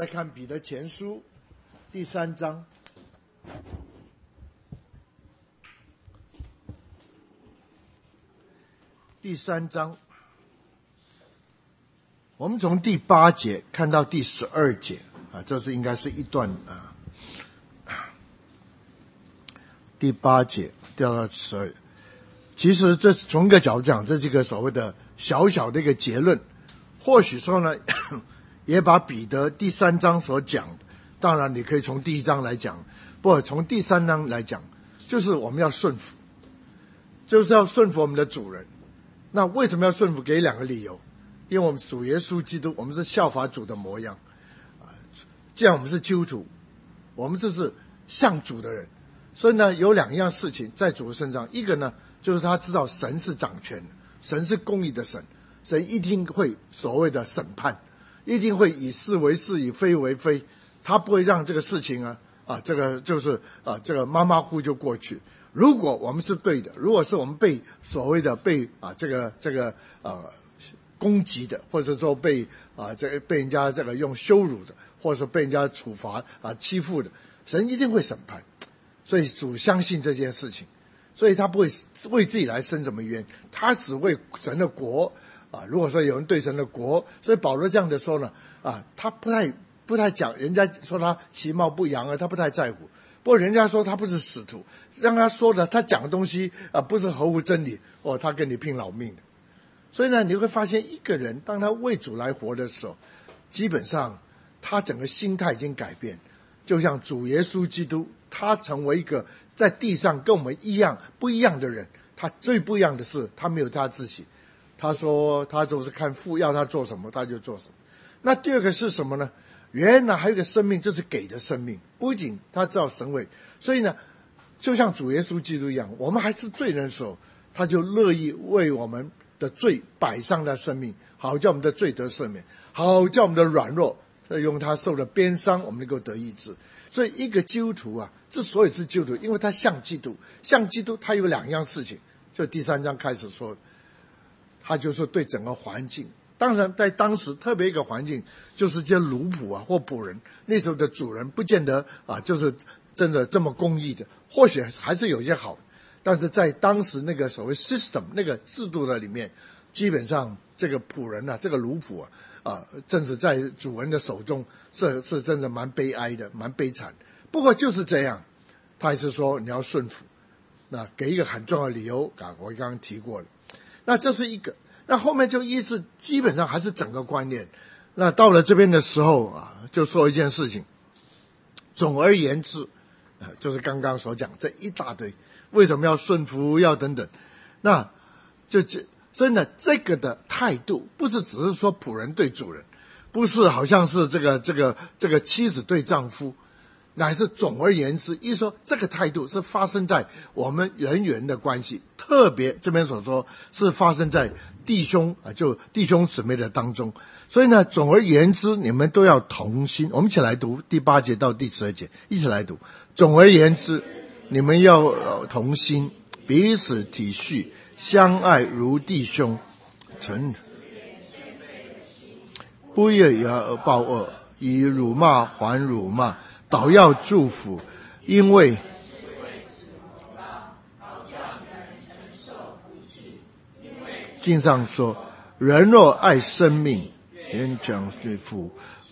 来看彼得前书第3章。第3章，我们从第8节看到第12节这是应该是一段第8节掉到12。其实这从一个角度讲，这是一个所谓的小小的一个结论。或许说呢，也把彼得第3章所讲的，当然你可以从第1章来讲，不过从第3章来讲，就是我们要顺服，就是要顺服我们的主人。那为什么要顺服？给2个理由。因为我们主耶稣基督，我们是效法主的模样，既然我们是基督徒，我们就是像主的人，所以呢，有2样事情在主的身上。一个呢，就是他知道神是掌权的，神是公义的神，神一定会所谓的审判，一定会以是为是，以非为非，他不会让这个事情这个就是这个马马虎就过去。如果我们是对的，如果是我们被所谓的被攻击的，或者说被被人家这个用羞辱的，或者是被人家处罚欺负的，神一定会审判。所以主相信这件事情，所以他不会为自己来伸什么冤，他只为神的国如果说有人对神的国，所以保罗这样的说呢他不太讲，人家说他其貌不扬他不太在乎。不过人家说他不是使徒，让他说的他讲的东西不是合乎真理他跟你拼老命的。所以呢，你会发现一个人当他为主来活的时候，基本上他整个心态已经改变。就像主耶稣基督，他成为一个在地上跟我们不一样的人。他最不一样的是他没有他自己，他说他就是看父要他做什么他就做什么。那第二个是什么呢？原来还有一个生命，就是给的生命。不仅他知道神为，所以呢，就像主耶稣基督一样，我们还是罪人的时候，他就乐意为我们的罪摆上他生命，好叫我们的罪得赦免，好叫我们的软弱用他受的鞭伤我们能够得医治。所以一个基督徒之所以是基督徒，因为他像基督，他有2样事情。就第3章开始说，他就是对整个环境。当然在当时特别一个环境，就是这些奴仆或仆人，那时候的主人不见得就是真的这么公义的，或许还是有些好，但是在当时那个所谓 system 那个制度的里面，基本上这个仆人这个奴仆正是在主人的手中是真的蛮悲哀的，蛮悲惨。不过就是这样，他还是说你要顺服。那给一个很重要的理由我刚刚提过了。那这是一个。那后面就意思基本上还是整个观念。那到了这边的时候就说一件事情。总而言之就是刚刚所讲这一大堆，为什么要顺服要等等。那所以呢，这个的态度不是只是说仆人对主人，不是好像是这个妻子对丈夫，乃是总而言之，一说这个态度是发生在我们人与人的关系，特别这边所说是发生在弟兄就弟兄姊妹的当中。所以呢，总而言之，你们都要同心。我们一起来读第8节到第12节，一起来读。总而言之，你们要同心，彼此体恤，相爱如弟兄，不以恶报恶，以辱骂还辱骂，倒要祝福，因为经上说，人若爱生命，便将对付，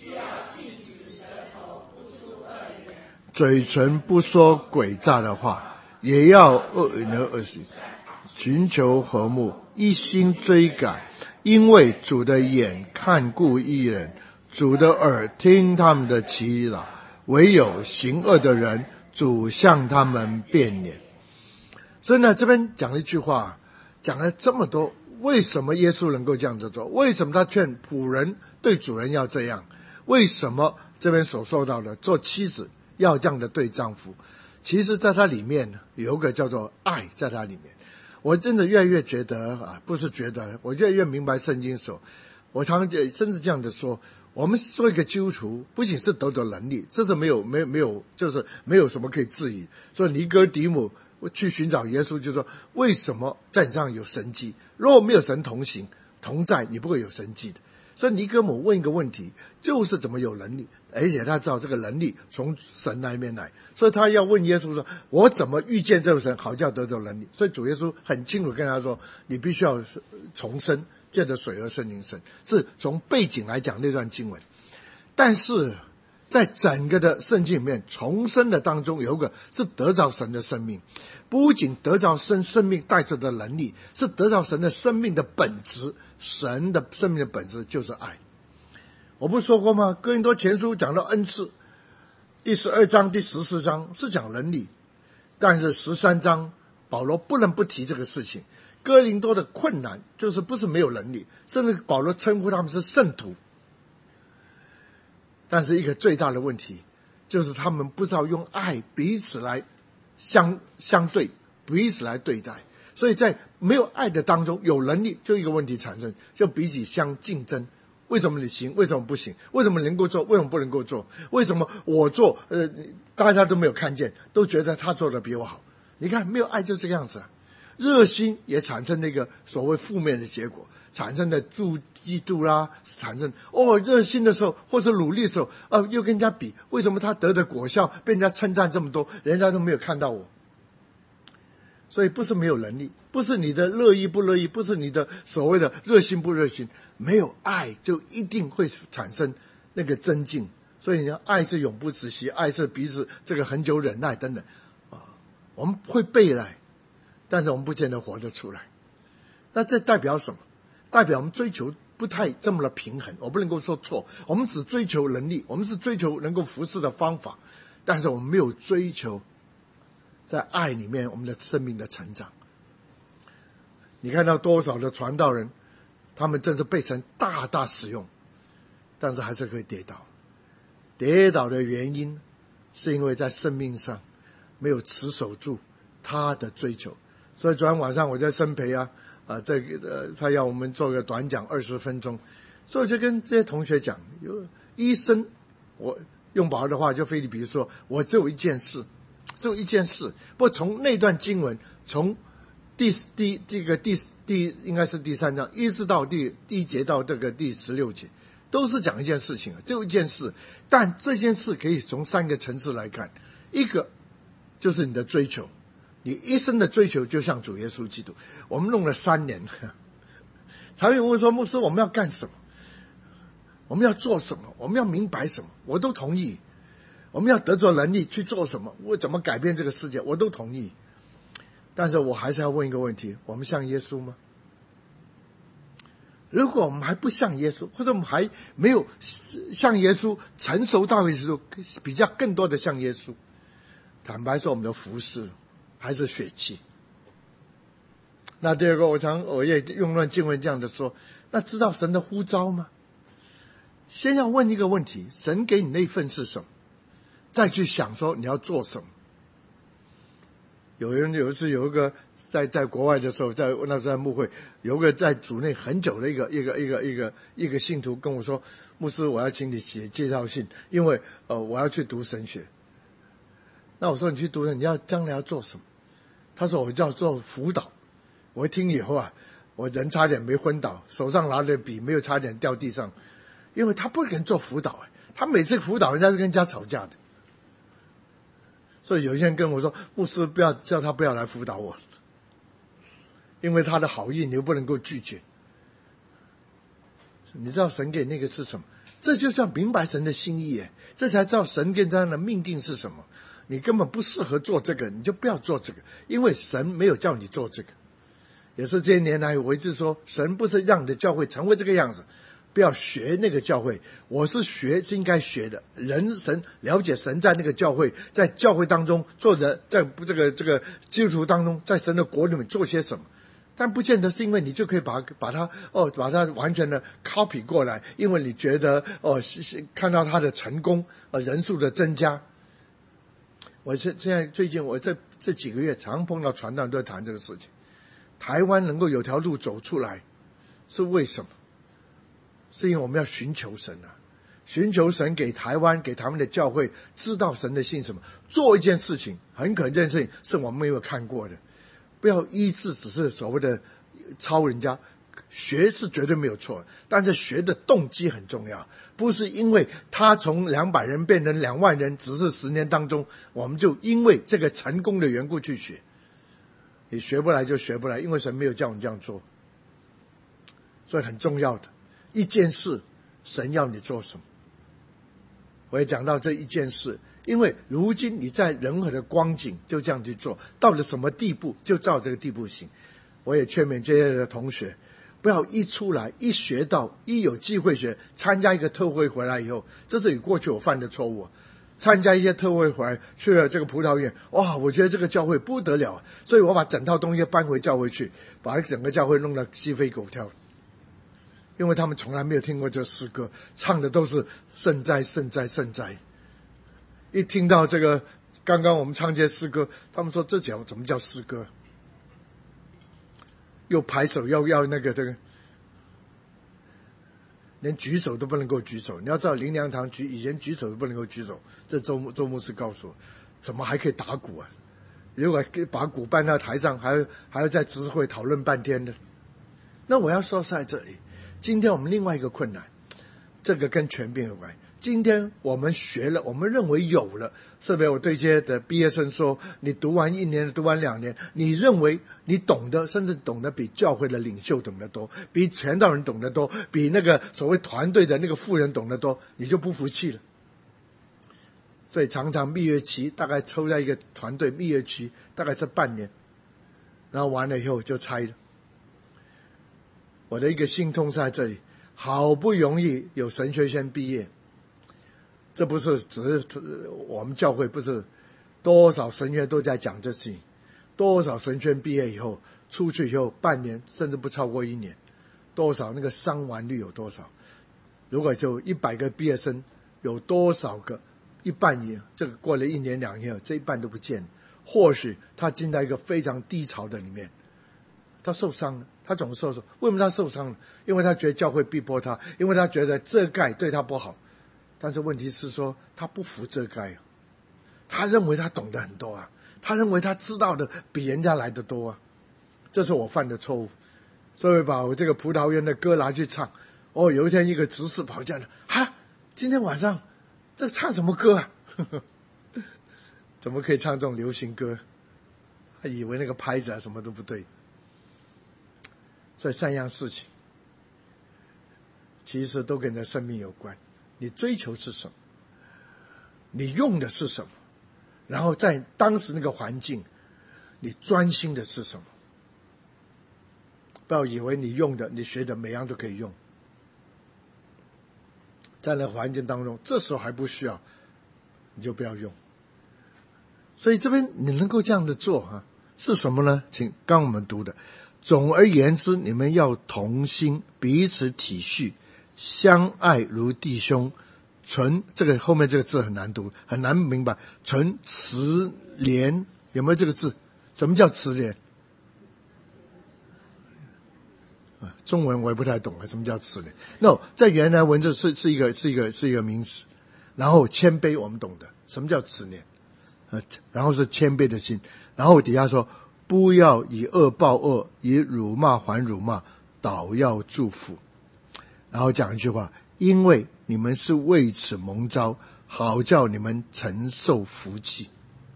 嘴唇不说诡诈的话，也要恶人的恶行，寻求和睦，一心追赶。因为主的眼看顾义人，主的耳听他们的祈祷，唯有行恶的人，主向他们变脸。所以呢，这边讲了一句话，讲了这么多，为什么耶稣能够这样子做？为什么他劝仆人对主人要这样？为什么这边所说到的做妻子要这样的对丈夫？其实在它里面有一个叫做爱，在它里面。我真的越来越觉得不是觉得，我越来越明白圣经所。我常常甚至这样的说，我们做一个基督徒，不仅是得能力，这是没有就是没有什么可以质疑。所以尼哥底母去寻找耶稣，就说为什么在你上有神迹？如果没有神同行同在，你不会有神迹的。 所以尼哥姆问一个问题，就是怎么有能力，而且他知道这个能力从神那边来，所以他要问耶稣说，我怎么遇见这位神，好叫得这种能力。所以主耶稣很清楚跟他说，你必须要重生，借着水和圣灵生，是从背景来讲那段经文。但是在整个的圣经里面，重生的当中有一个是得着神的生命，不仅得着生命带着的能力，是得着神的生命的本质。神的生命的本质就是爱。我不是说过吗？哥林多前书讲到恩赐，第12章第14章是讲能力，但是13章保罗不能不提这个事情。哥林多的困难就是不是没有能力，甚至保罗称呼他们是圣徒，但是一个最大的问题就是他们不知道用爱彼此来相对，彼此来对待。所以在没有爱的当中，有能力就一个问题产生，就彼此相竞争。为什么你行？为什么不行？为什么能够做？为什么不能够做？为什么我做大家都没有看见，都觉得他做的比我好？你看没有爱就这个样子啊。热心也产生那个所谓负面的结果，产生的嫉妒啦，产生热心的时候或是努力的时候又跟人家比，为什么他得的果效被人家称赞这么多，人家都没有看到我？所以不是没有能力，不是你的乐意不乐意，不是你的所谓的热心不热心，没有爱就一定会产生那个增进。所以你看，爱是永不止息，爱是彼此这个很久忍耐等等我们会背来，但是我们不见得活得出来。那这代表什么？代表我们追求不太这么的平衡。我不能够说错，我们只追求能力，我们是追求能够服侍的方法，但是我们没有追求在爱里面我们的生命的成长。你看到多少的传道人，他们真是被神大大使用，但是还是可以跌倒。跌倒的原因是因为在生命上没有持守住他的追求。所以昨天晚上我在生培他要我们做个短讲20分钟，所以我就跟这些同学讲，医生，我用保罗的话就腓立比说，我只有一件事。不过从那段经文，从应该是第3章一直到第1节到这个第16节，都是讲一件事情，只有一件事。但这件事可以从3个层次来看。一个就是你的追求，你一生的追求就像主耶稣基督。我们弄了3年，常有人问说，牧师我们要干什么？我们要做什么？我们要明白什么？我都同意。我们要得着能力去做什么？我怎么改变这个世界？我都同意。但是我还是要问一个问题，我们像耶稣吗？如果我们还不像耶稣，或者我们还没有像耶稣成熟到一个比较更多的像耶稣，坦白说我们的服事还是血气。那第二个，我也用论经文这样的说，那知道神的呼召吗？先要问一个问题，神给你那份是什么，再去想说你要做什么。有一次有一个在国外的时候，那时候在牧会，有一个在主内很久的一个信徒跟我说，牧师我要请你写介绍信，因为我要去读神学。那我说你去读神，你将来要做什么？他说我要做辅导。我一听以后我人差点没昏倒，手上拿着笔没有差点掉地上，因为他不肯做辅导，他每次辅导人家就跟人家吵架的。所以有些人跟我说，牧师不要叫他不要来辅导我，因为他的好意你又不能够拒绝。你知道神给那个是什么？这就叫明白神的心意，这才知道神跟他的命定是什么。你根本不适合做这个，你就不要做这个，因为神没有叫你做这个。也是这些年来我一直说，神不是让你的教会成为这个样子，不要学那个教会。我是应该学的，神了解神在那个教会，在教会当中做人，在这个基督徒当中，在神的国里面做些什么。但不见得是因为你就可以把它完全的 copy 过来，因为你觉得看到他的成功人数的增加。我现在最近我这几个月常碰到传道人都在谈这个事情。台湾能够有条路走出来是为什么？是因为我们要寻求神寻求神给台湾的教会知道神的心什么，做一件事情，很可能这件事情是我们没有看过的。不要医治只是所谓的抄人家， 学是绝对没有错，但是学的动机很重要，不是因为他从200人变成2万人，只是10年当中，我们就因为这个成功的缘故去学。你学不来就学不来，因为神没有叫你这样做。所以很重要的一件事，神要你做什么。我也讲到这一件事，因为如今你在任何的光景就这样去做，到了什么地步就照这个地步行。我也劝勉这些的同学，不要一出来一学到一有机会学，参加一个特会回来以后，这是过去我犯的错误。参加一些特会回来，去了这个葡萄园，哇，我觉得这个教会不得了，所以我把整套东西搬回教会去，把整个教会弄得鸡飞狗跳。因为他们从来没有听过这诗歌，唱的都是圣哉圣哉圣哉。一听到这个刚刚我们唱这些诗歌，他们说这怎么叫诗歌？又拍手要那个这个，连举手都不能够举手。你要知道灵粮堂以前举手都不能够举手，这周牧师告诉我，怎么还可以打鼓啊？如果把鼓搬到台上，还要在执事会讨论半天的。那我要说是在这里，今天我们另外一个困难，这个跟权柄有关。今天我们学了，我们认为有了，是不是？我对这些的毕业生说，你读完1年，读完2年，你认为你懂得，甚至懂得比教会的领袖懂得多，比传道人懂得多，比那个所谓团队的那个富人懂得多，你就不服气了。所以常常蜜月期大概抽在一个团队，蜜月期大概是半年，然后完了以后就拆了。我的一个心痛是在这里，好不容易有神学院毕业，这不是只是我们教会，不是多少神学都在讲这事情，多少神学院毕业以后出去以后半年甚至不超过1年，多少那个伤亡率有多少？如果就100个毕业生，有多少个一半也这个过了1年2年，这一半都不见了。或许他进到一个非常低潮的里面，他受伤了，他总是受伤。为什么他受伤了？因为他觉得教会逼迫他，因为他觉得遮盖对他不好。但是问题是说，他不服遮盖啊，他认为他懂得很多啊，他认为他知道的比人家来得多啊，这是我犯的错误。所以把我这个葡萄园的歌拿去唱。有一天一个执事跑进来了，今天晚上这唱什么歌啊？怎么可以唱这种流行歌？他以为那个拍子什么都不对。所以3样事情其实都跟你的生命有关。你追求是什么？你用的是什么？然后在当时那个环境，你专心的是什么？不要以为你用的、你学的每样都可以用。在那个环境当中，这时候还不需要，你就不要用。所以这边你能够这样的做是什么呢？请刚我们读的，总而言之，你们要同心，彼此体恤，相爱如弟兄，这个后面这个字很难读，很难明白，存慈怜，有没有这个字？什么叫慈怜？中文我也不太懂什么叫慈怜。No， 在原来文字是一个名词。然后谦卑我们懂得，什么叫慈怜？然后是谦卑的心。然后底下说，不要以恶报恶，以辱骂还辱骂，倒要祝福。然后讲一句话，因为你们是为此蒙召，好叫你们承受福气。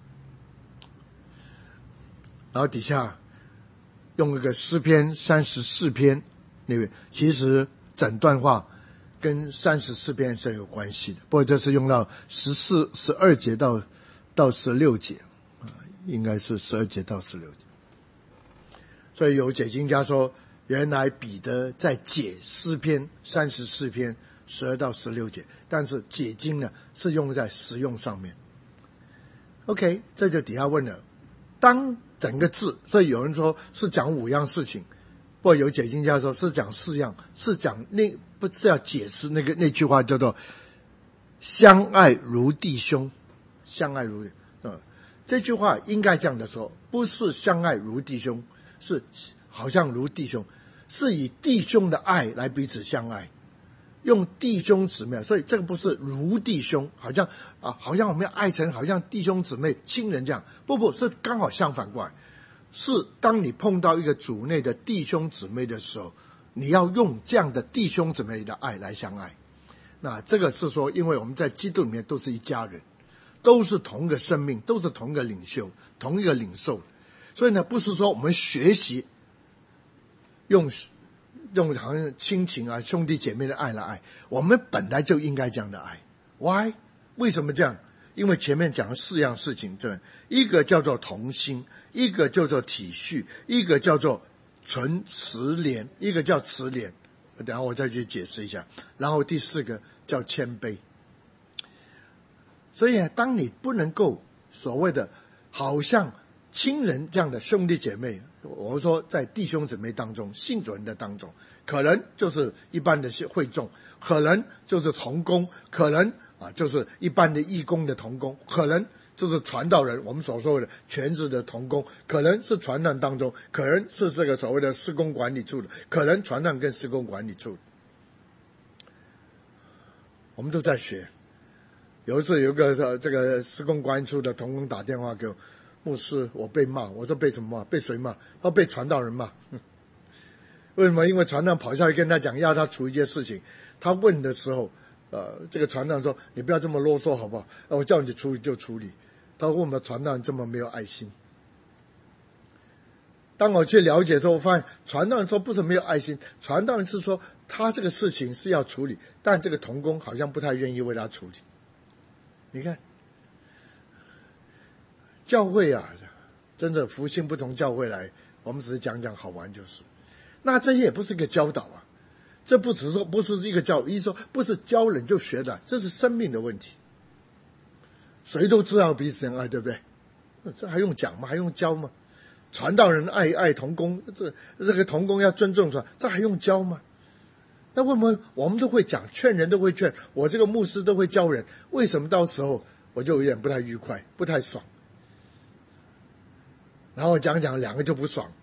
然后底下用一个诗篇34篇，那个其实整段话跟34篇是有关系的，不过这是用到12节到16节，应该是12节到16节。所以有解经家说，原来彼得在解诗篇34篇12到16节，但是解经呢是用在实用上面。OK， 这就底下问了，当整个字，所以有人说是讲5样事情，不过有解经家说是讲4样，是讲不是要解释那句话叫做相爱如弟兄，相爱如这句话应该这样的说，不是相爱如弟兄，是好像如弟兄，是以弟兄的爱来彼此相爱，用弟兄姊妹，所以这个不是如弟兄，好像我们要爱成好像弟兄姊妹亲人这样，不是刚好相反过来，是当你碰到一个主内的弟兄姊妹的时候， 你要用这样的弟兄姊妹的爱来相爱。那这个是说，因为我们在基督里面都是一家人，都是同一个生命，都是同一个领袖，同一个领受。所以呢，不是说我们学习用好像亲情啊、兄弟姐妹的爱来爱，我们本来就应该这样的爱。Why？ 为什么这样？因为前面讲了4样事情，对，一个叫做同心，一个叫做体恤，一个叫做慈怜，一个叫慈怜。等一下我再去解释一下。然后第4个叫谦卑。所以当你不能够所谓的好像亲人这样的兄弟姐妹，我说在弟兄姊妹当中，信主人的当中，可能就是一般的会众，可能就是同工，可能就是一般的义工的同工，可能就是传道人，我们所说的全职的同工，可能是传道当中，可能是这个所谓的施工管理处的，可能传道跟施工管理处，我们都在学。有一次有一个这个施工管理处的同工打电话给我，牧师，我被骂。我说被什么骂？被谁骂？他说被传道人骂。为什么？因为传道跑下去跟他讲，要他处理一件事情，他问的时候，这个传道说你不要这么啰嗦好不好？我叫你处理就处理。他问我们传道人这么没有爱心。当我去了解的时候，我发现传道人说不是没有爱心，传道人是说他这个事情是要处理，但这个同工好像不太愿意为他处理。你看教会啊，真的福星不从教会来，我们只是讲讲好玩就是。那这些也不是一个教导啊，这不只是说不是一个教，意思说不是教人就学的，这是生命的问题。谁都知道彼此相爱，对不对？这还用讲吗？还用教吗？传道人爱同工，这个同工要尊重传，这还用教吗？那为什么我们都会讲，劝人都会劝，我这个牧师都会教人，为什么到时候我就有点不太愉快，不太爽？然后讲两个就不爽。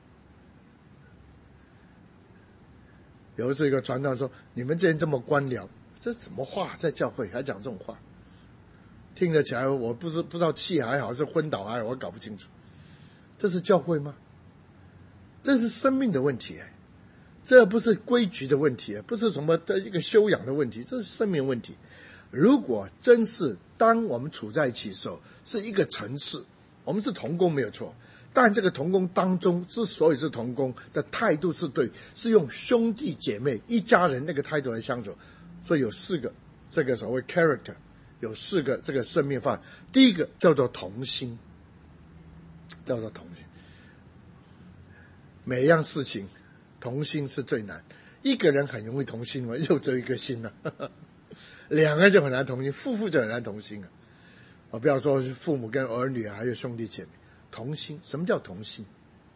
有一次一个传道说，你们这人这么官僚，这什么话，在教会还讲这种话，听得起来我不知道气还好是昏倒还好，我搞不清楚。这是教会吗？这是生命的问题，这不是规矩的问题，不是什么的一个修养的问题，这是生命问题。如果真是当我们处在一起的时候是一个层次，我们是同工没有错，但这个同工当中之所以是同工的态度是对，是用兄弟姐妹一家人那个态度来相处。所以有4个这个所谓 character， 有4个这个生命范。第一个叫做同心，叫做同心。每样事情同心是最难，一个人很容易同心嘛，就只有一个心了2个就很难同心，夫妇就很难同心不要说父母跟儿女还有兄弟姐妹同心。什么叫同心？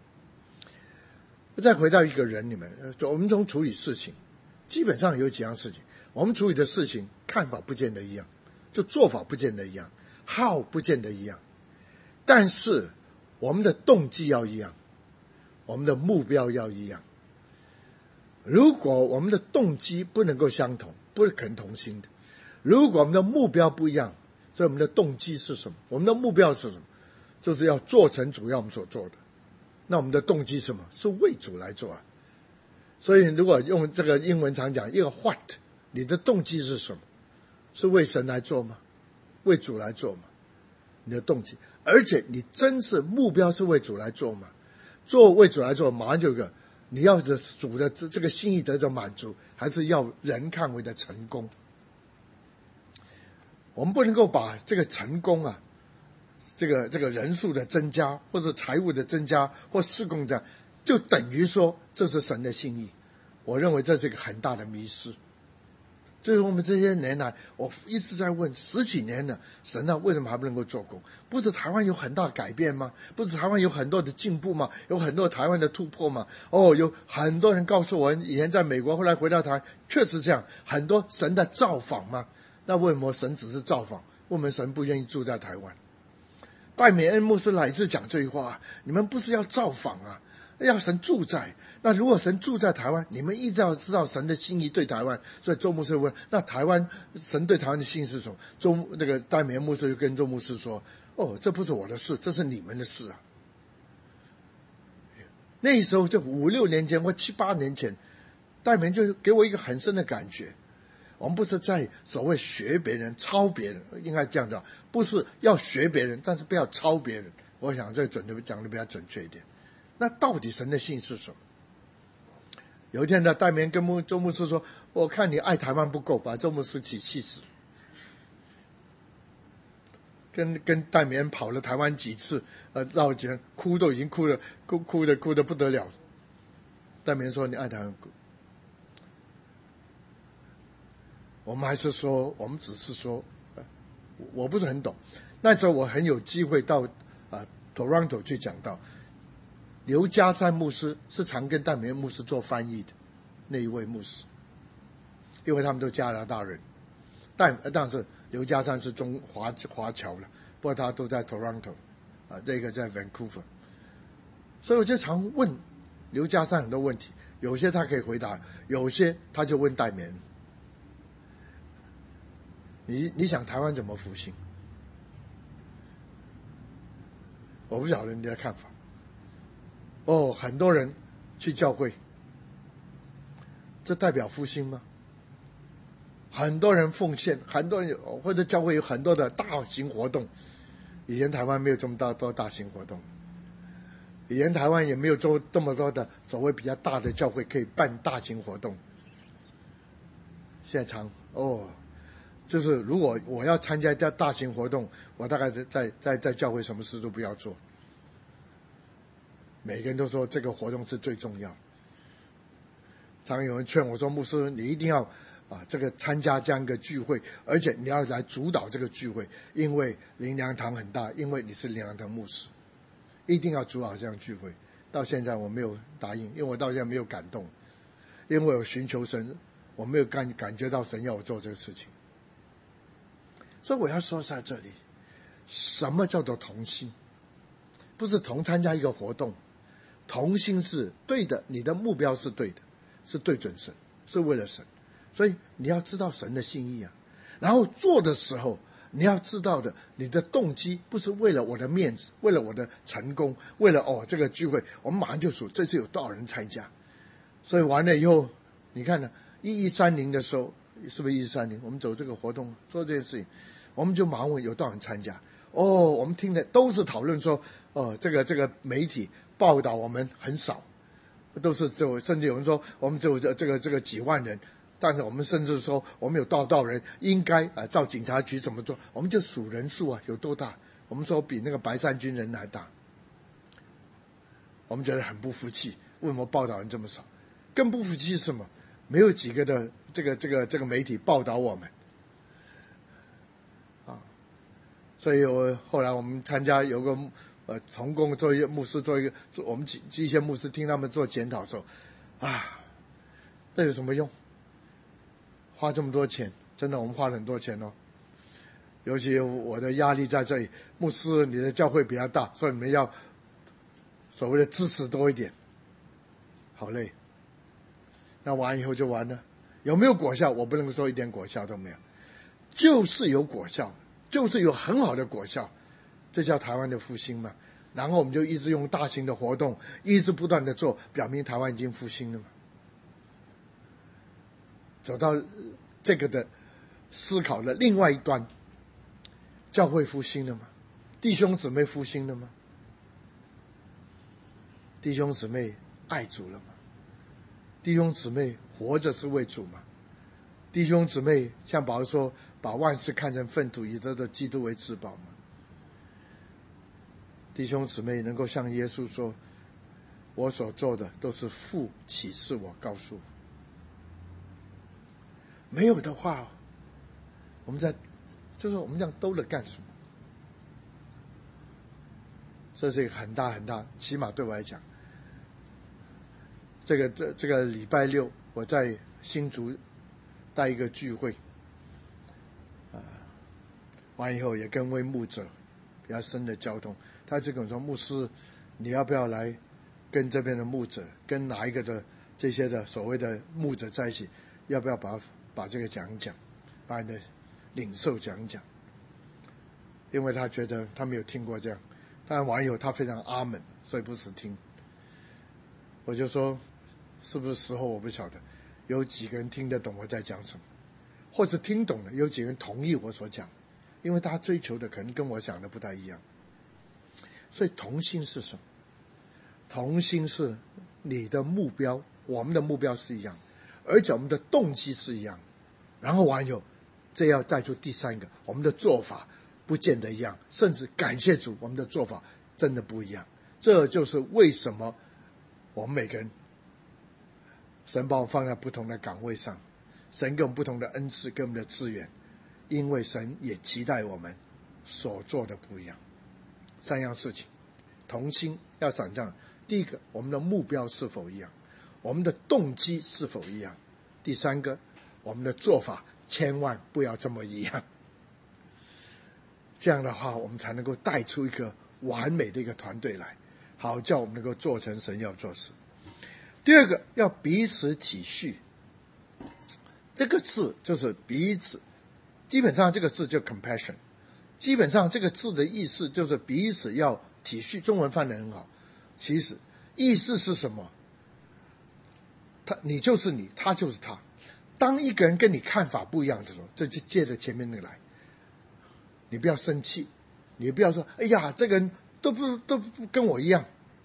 再回到一个人里面，我们从处理事情，基本上有几样事情，我们处理的事情看法不见得一样，就做法不见得一样，how不见得一样，但是我们的动机要一样，我们的目标要一样。如果我们的动机不能够相同，不是可能同心的。如果我们的目标不一样，所以我们的动机是什么？我们的目标是什么？就是要做成主要我们所做的。那我们的动机是什么？是为主来做所以如果用这个英文常讲一个 what， 你的动机是什么？是为神来做吗？为主来做吗？你的动机，而且你真是目标是为主来做吗？做为主来做，马上就有个你要的主的这个心意得到满足，还是要人看为的成功？我们不能够把这个成功这个人数的增加，或者财务的增加，或事工这样，就等于说这是神的心意。我认为这是一个很大的迷失。就是我们这些年来，我一直在问10几年了，神为什么还不能够做工？不是台湾有很大的改变吗？不是台湾有很多的进步吗？有很多台湾的突破吗？有很多人告诉我，以前在美国，后来回到台湾，确实这样，很多神的造访吗？那为什么神只是造访？为什么神不愿意住在台湾？戴美恩牧师来自讲这句话，你们不是要造访要神住在。那如果神住在台湾，你们一直要知道神的心意对台湾。所以周牧师问，那台湾神对台湾的心意是什么？那个戴美恩牧师就跟周牧师说，这不是我的事，这是你们的事那时候就5、6年前或7、8年前， 戴冕就给我一个很深的感觉，我们不是在所谓学别人、抄别人，应该这样讲，不是要学别人，但是不要抄别人。我想这讲的比较准确一点。那到底神的信是什么？有一天呢，戴冕跟周牧师说：“我看你爱台湾不够，把周牧师气死。”跟戴冕跑了台湾几次，绕前哭都已经哭得不得了。戴冕说：“你爱台湾不够。”我们只是说，我不是很懂。那时候我很有机会到Toronto 去讲道，刘家山牧师是常跟戴冕牧师做翻译的那一位牧师，因为他们都加拿大人，但是刘家山是华侨了，不过他都在 Toronto 这个在 Vancouver， 所以我就常问刘家山很多问题，有些他可以回答，有些他就问戴冕。你想台湾怎么复兴？我不晓得你的看法。很多人去教会，这代表复兴吗？很多人奉献，很多人或者教会有很多的大型活动。以前台湾没有这么多大型活动，以前台湾也没有这么多的所谓比较大的教会可以办大型活动。现在就是如果我要参加大型活动，我大概在教会什么事都不要做。每个人都说这个活动是最重要。常有人劝我说：“牧师，你一定要这个参加这样一个聚会，而且你要来主导这个聚会，因为灵粮堂很大，因为你是灵粮堂牧师，一定要主导这样聚会。”到现在我没有答应，因为我到现在没有感动，因为我寻求神，我没有感觉到神要我做这个事情。所以我要说在这里，什么叫做同心？不是同参加一个活动，同心是对的，你的目标是对的，是对准神，是为了神。所以你要知道神的心意啊，然后做的时候你要知道的，你的动机不是为了我的面子，为了我的成功，为了这个聚会，我们马上就数这次有多少人参加。所以完了以后，你看呢，1130的时候，是不是1130？我们走这个活动做这件事情，我们就马上问有多少人参加。我们听的都是讨论说，这个媒体报道我们很少，都是甚至有人说我们只有这个几万人，但是我们甚至说我们有多少人，应该照警察局怎么做，我们就数人数有多大，我们说比那个白山军人还大，我们觉得很不服气，为什么报道人这么少？更不服气是什么？没有几个的这个媒体报道我们。所以后来我们参加有个同工做一个牧师我们一些牧师听他们做检讨的时候，这有什么用？花这么多钱，真的我们花了很多钱尤其我的压力在这里，牧师你的教会比较大，所以你们要所谓的支持多一点，好累。那完以后就完了，有没有果效？我不能说一点果效都没有，就是有果效。就是有很好的果效，这叫台湾的复兴嘛。然后我们就一直用大型的活动，一直不断的做，表明台湾已经复兴了嘛。走到这个的思考的另外一端，教会复兴了吗？弟兄姊妹复兴了吗？弟兄姊妹爱主了吗？弟兄姊妹活着是为主吗？弟兄姊妹像保罗说，把万事看成粪土，以得基督为至宝吗？弟兄姊妹能够向耶稣说，我所做的都是父启示我告诉我。没有的话，我们就是我们这样兜了干什么？这是一个很大很大，起码对我来讲，这个礼拜六我在新竹带一个聚会，完以后也跟位牧者比较深的交通，他就跟我说，牧师你要不要来跟这边的牧者，跟哪一个的这些的所谓的牧者在一起，要不要把这个讲一讲，把你的领受讲一讲。因为他觉得他没有听过这样，但完以后他非常阿门，所以不时听。我就说是不是时候我不晓得， 有几个人听得懂我在讲什么？或是听懂了，有几个人同意我所讲？因为他追求的可能跟我想的不太一样。所以同心是什么？同心是你的目标，我们的目标是一样，而且我们的动机是一样。然后完以后，这要带出第三个，我们的做法不见得一样，甚至感谢主，我们的做法真的不一样。这就是为什么我们每个人，神把我们放在不同的岗位上，神给我们不同的恩赐，给我们的资源，因为神也期待我们所做的不一样。三样事情，同心要想这样：第一个，我们的目标是否一样；我们的动机是否一样；第三个，我们的做法千万不要这么一样。这样的话，我们才能够带出一个完美的一个团队来，好叫我们能够做成神要做事。第二个，要彼此体恤。这个字就是彼此，基本上这个字就 compassion， 基本上这个字的意思就是彼此要体恤，中文翻得很好。其实意思是什么？你就是你，他就是他。当一个人跟你看法不一样的时候，这就借着前面那个来，你不要生气，你不要说哎呀这个人都不跟我一样，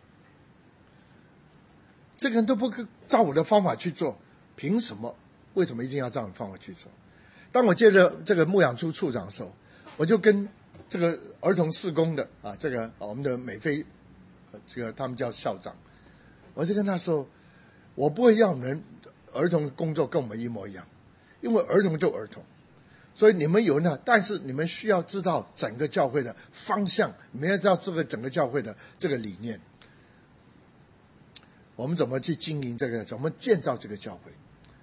这个人都不照我的方法去做，凭什么？为什么一定要照你的方法去做？当我接着这个牧养处处长的时候，我就跟这个儿童事工的这个我们的美菲这个他们叫校长，我就跟他说，我不会要你们儿童工作跟我们一模一样，因为儿童就儿童，所以你们有那，但是你们需要知道整个教会的方向，你们要知道这个整个教会的这个理念，我们怎么去经营这个，怎么建造这个教会。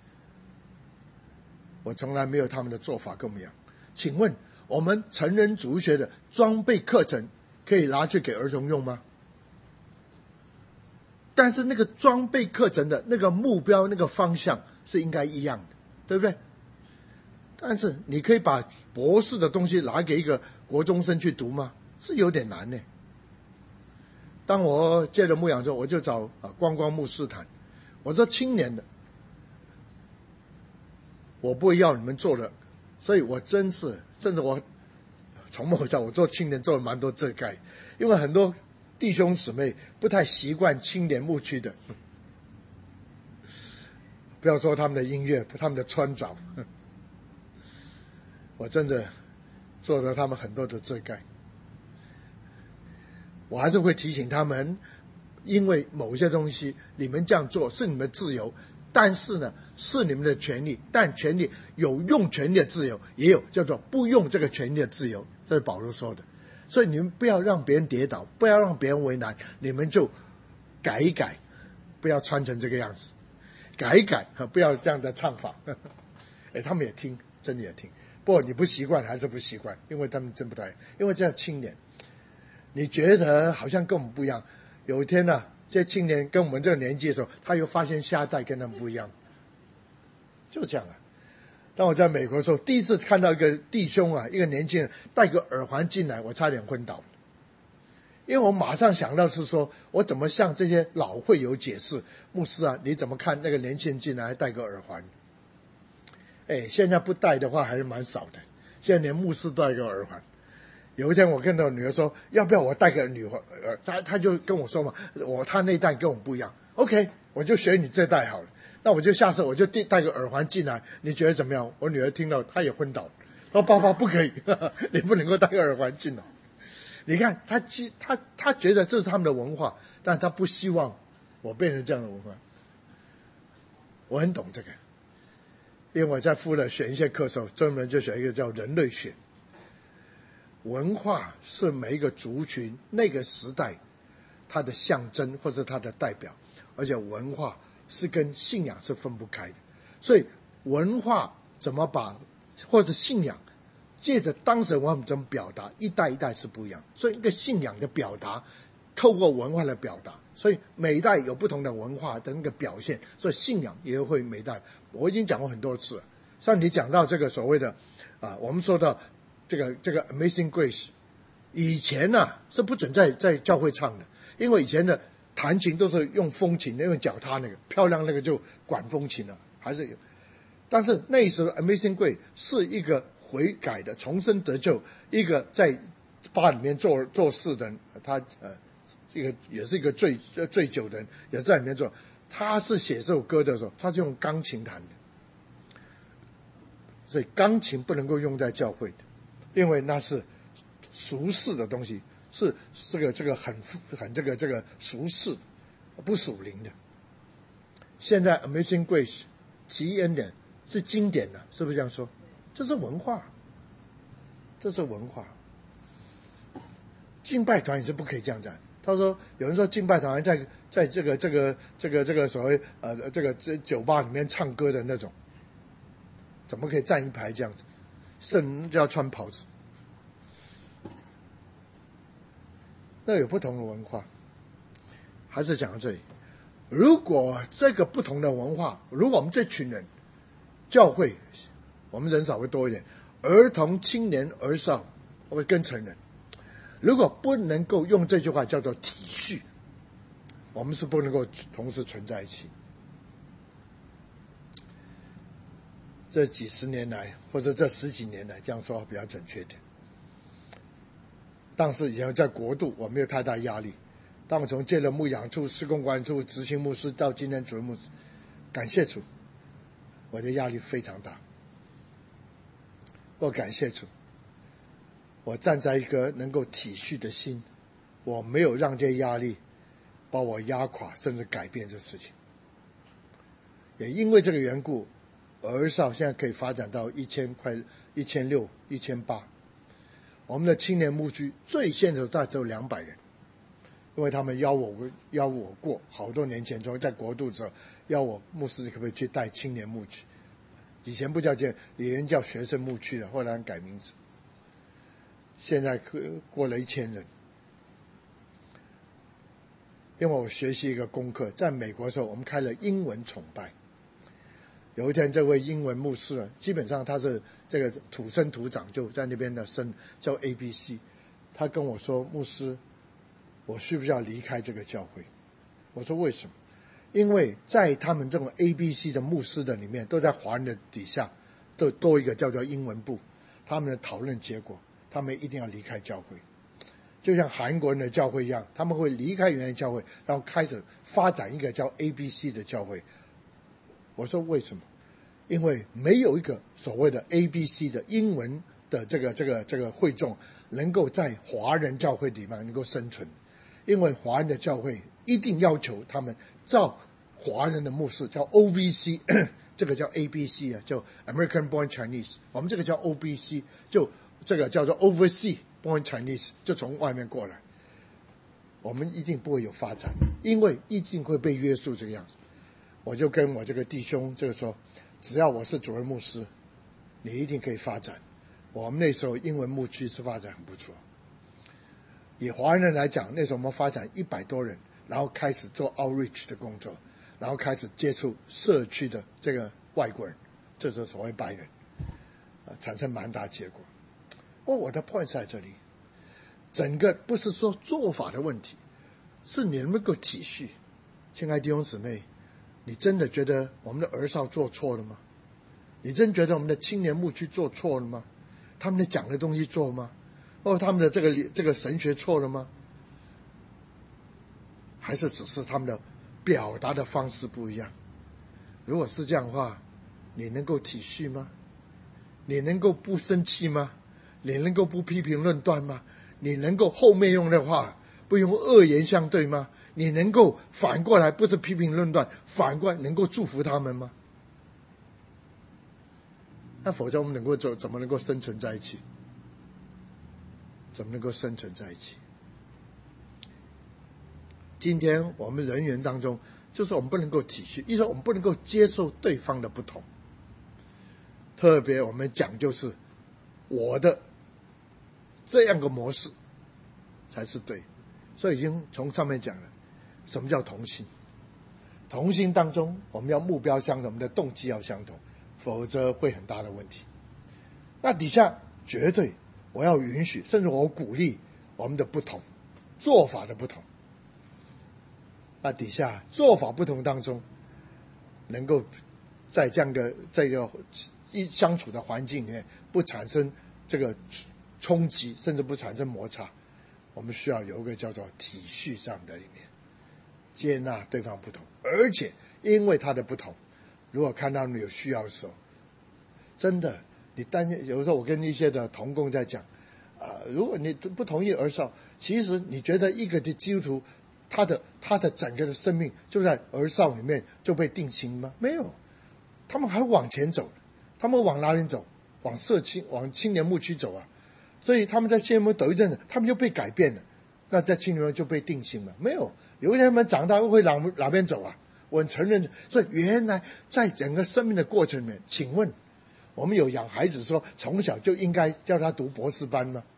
我从来没有他们的做法跟我们一样。请问我们成人主学的装备课程可以拿去给儿童用吗？但是那个装备课程的那个目标那个方向是应该一样的，对不对？但是你可以把博士的东西拿给一个国中生去读吗？是有点难呢。当我接了牧养之后，我就找光光牧师谈，我说青年的我不会要你们做的，所以我真是，甚至我从某上我做青年做了蛮多遮盖，因为很多弟兄姊妹不太习惯青年牧区的，不要说他们的音乐，他们的穿着，我真的做了他们很多的遮盖。我还是会提醒他们，因为某些东西你们这样做是你们自由，但是呢是你们的权利，但权利有用权利的自由，也有叫做不用这个权利的自由，这是保罗说的。所以你们不要让别人跌倒，不要让别人为难，你们就改一改，不要穿成这个样子，改一改，不要这样的唱法。他们也听，真的也听，不过你不习惯还是不习惯，因为他们真不太，因为这样青年你觉得好像跟我们不一样，有一天呢这些青年跟我们这个年纪的时候，他又发现下一代跟他们不一样，就这样啊。当我在美国的时候，第一次看到一个弟兄一个年轻人带个耳环进来，我差点昏倒，因为我马上想到是说，我怎么向这些老会友解释，牧师你怎么看那个年轻人进来还带个耳环？现在不戴的话还是蛮少的，现在连牧师都带个耳环。有一天我跟我女儿说，要不要我带个她就跟我说嘛，她那一代跟我们不一样 ，OK， 我就学你这代好了。那我就下次我就带个耳环进来，你觉得怎么样？我女儿听到她也昏倒，说爸爸不可以，你不能够带个耳环进来。你看她觉得这是他们的文化，但她不希望我变成这样的文化。我很懂这个，因为我在富勒选一些课的时候，专门就选一个叫人类学。文化是每一个族群那个时代它的象征或者它的代表，而且文化是跟信仰是分不开的，所以文化怎么把或者信仰借着当时我们怎么表达，一代一代是不一样，所以一个信仰的表达透过文化的表达，所以每一代有不同的文化的那个表现，所以信仰也会每代。我已经讲过很多次了，像你讲到这个所谓的我们说到这个 Amazing Grace， 以前是不准在教会唱的，因为以前的弹琴都是用风琴，用脚踏那个漂亮那个就管风琴了， 还是有。但是那时候 Amazing Grace 是一个悔改的、重生得救，一个在巴里面做事的人，他这个也是一个醉酒的人，也是在里面做。他是写这首歌的时候，他是用钢琴弹的，所以钢琴不能够用在教会的，因为那是俗世的东西，是这个很这个俗世，不属灵的。现在 Amazing Grace 奇恩典是经典的，是不是这样说？这是文化，这是文化。敬拜团也是不可以这样讲。他说，有人说敬拜团在这个所谓这个酒吧里面唱歌的那种，怎么可以站一排这样子？圣人就要穿袍子，那有不同的文化。还是讲到这里，如果这个不同的文化，如果我们这群人教会，我们人少会多一点，儿童、青年、儿少会跟成人，如果不能够用这句话叫做体恤，我们是不能够同时存在一起。这几十年来，或者这十几年来，这样说比较准确点。但是也在国度，我没有太大压力。当我从接了牧养处、施工管理处、执行牧师到今天主任牧师，感谢主，我的压力非常大。我感谢主，我站在一个能够体恤的心，我没有让这压力把我压垮，甚至改变这事情。也因为这个缘故，儿少现在可以发展到1000块、1600、1800。我们的青年牧区最现实大只有200人，因为他们邀我过好多年前，在国度的时候邀我牧师可不可以去带青年牧区，以前不叫以前叫学生牧区的，后来改名字。现在过了1000人。因为我学习一个功课，在美国的时候我们开了英文崇拜。有一天这位英文牧师基本上他是这个土生土长，就在那边的生叫 ABC。 他跟我说，牧师，我需不需要离开这个教会？我说为什么？因为在他们这种 ABC 的牧师的里面，都在华人的底下都多一个叫做英文部，他们的讨论结果，他们一定要离开教会。就像韩国人的教会一样，他们会离开原来教会，然后开始发展一个叫 ABC 的教会。我说为什么？因为没有一个所谓的 ABC 的英文的这个会众能够在华人教会里面能够生存，因为华人的教会一定要求他们照华人的牧师叫 OBC 这个叫 ABC 啊，叫 American Born Chinese， 我们这个叫 OBC， 就这个叫做 Overseas Born Chinese， 就从外面过来，我们一定不会有发展，因为一定会被约束这个样子。我就跟我这个弟兄这个说，只要我是主任牧师，你一定可以发展。我们那时候英文牧区是发展很不错，以华人来讲，那时候我们发展100多人，然后开始做 outreach 的工作，然后开始接触社区的这个外国人，这是所谓白人，产生蛮大结果。我的 point 在这里，整个不是说做法的问题，是你能够体恤。亲爱的弟兄姊妹，你真的觉得我们的儿少做错了吗？你真觉得我们的青年牧区做错了吗？他们的讲的东西错吗？他们的这个神学错了吗？还是只是他们的表达的方式不一样？如果是这样的话，你能够体恤吗？你能够不生气吗？你能够不批评论断吗？你能够后面用的话不用恶言相对吗？你能够反过来不是批评论断，反过来能够祝福他们吗？那否则我们怎么能够生存在一起？怎么能够生存在一起？今天我们人员当中，就是我们不能够体恤，意思说我们不能够接受对方的不同，特别我们讲就是我的这样个模式才是对，所以已经从上面讲了，什么叫同心？同心当中，我们要目标相同，我们的动机要相同，否则会很大的问题。那底下绝对我要允许，甚至我鼓励我们的不同，做法的不同。那底下做法不同当中，能够在这个相处的环境里面不产生这个冲击，甚至不产生摩擦。我们需要有一个叫做体恤上的里面，接纳对方不同，而且因为他的不同，如果看到他们有需要的时候，真的你有时候我跟一些的同工在讲如果你不同意儿少，其实你觉得一个的基督徒他的整个的生命就在儿少里面就被定型吗？没有，他们还往前走，他们往哪里走？往青年牧区走啊。所以他们在青年牧走一阵子，他们就被改变了，那在青年牧就被定型了？没有，有一天他们长大会哪边走啊？我承认。所以原来在整个生命的过程里面，请问我们有养孩子说从小就应该叫他读博士班吗？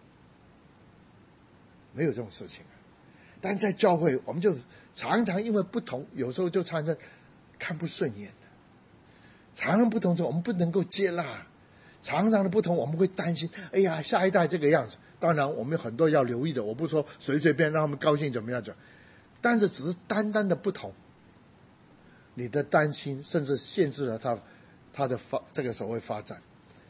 没有这种事情但在教会我们就常常因为不同，有时候就产生看不顺眼，常常不同之后我们不能够接纳，常常的不同我们会担心，哎呀下一代这个样子。当然我们有很多要留意的，我不说随便让他们高兴怎么样讲，但是只是单单的不同，你的担心甚至限制了他的这个所谓发展。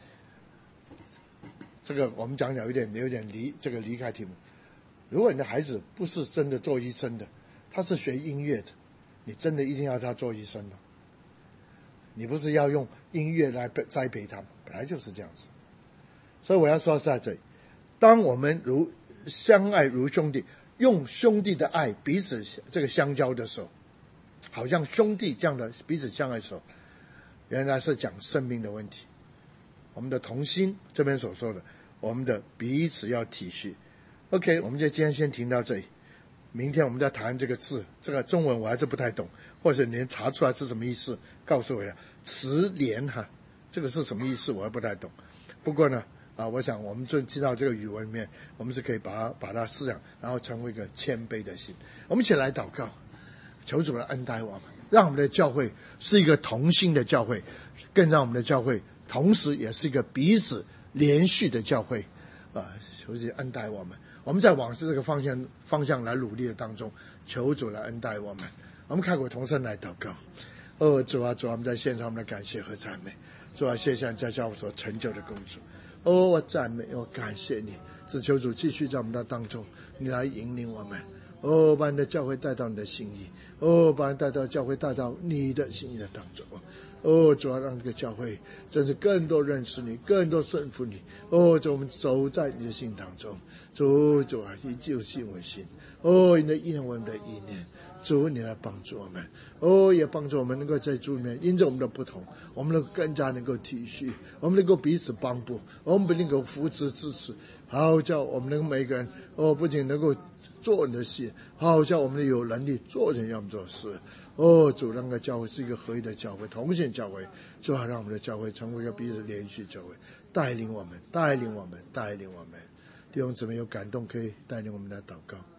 这个我们讲有点离开题目。如果你的孩子不是真的做医生的，他是学音乐的，你真的一定要他做医生吗？你不是要用音乐来栽培他们，本来就是这样子。所以我要说在这里，当我们相爱如兄弟，用兄弟的爱彼此这个相交的时候，好像兄弟这样的彼此相爱的时候，原来是讲生命的问题。我们的同心这边所说的，我们的彼此要体恤。OK， 我们就今天先停到这里。明天我们再谈这个字，这个中文我还是不太懂，或者你查出来是什么意思，告诉我一下。慈怜这个是什么意思，我还不太懂。不过呢，我想我们就知道这个语文里面，我们是可以把它饲养，然后成为一个谦卑的心。我们一起来祷告，求主来恩待我们，让我们的教会是一个同心的教会，更让我们的教会同时也是一个彼此连续的教会。求主恩待我们。我们在往事这个方向来努力的当中，求主来恩待我们。我们开口同声来祷告。主啊，我们在献上我们的感谢和赞美。主啊，谢谢你在教会所成就的工作。我赞美，我感谢你。只求主继续在我们的当中，你来引领我们。把你的教会带到你的心意。把你带到教会，带到你的心意的当中。主要让这个教会真是更多认识你，更多顺服你。主，我们走在你的心当中。主啊，以救心为心。你的意念为我们的意念。主，你来帮助我们。也帮助我们能够在主里面，因着我们的不同，我们能够更加能够体恤，我们能够彼此帮助，我们能够扶持支持，好叫我们能够每个人不仅能够做你的事，好叫我们有能力做人要做事。主，让个教会是一个合一的教会，同心教会。主啊，让我们的教会成为一个彼此连续教会，带领我们。弟兄姊妹有感动可以带领我们来祷告。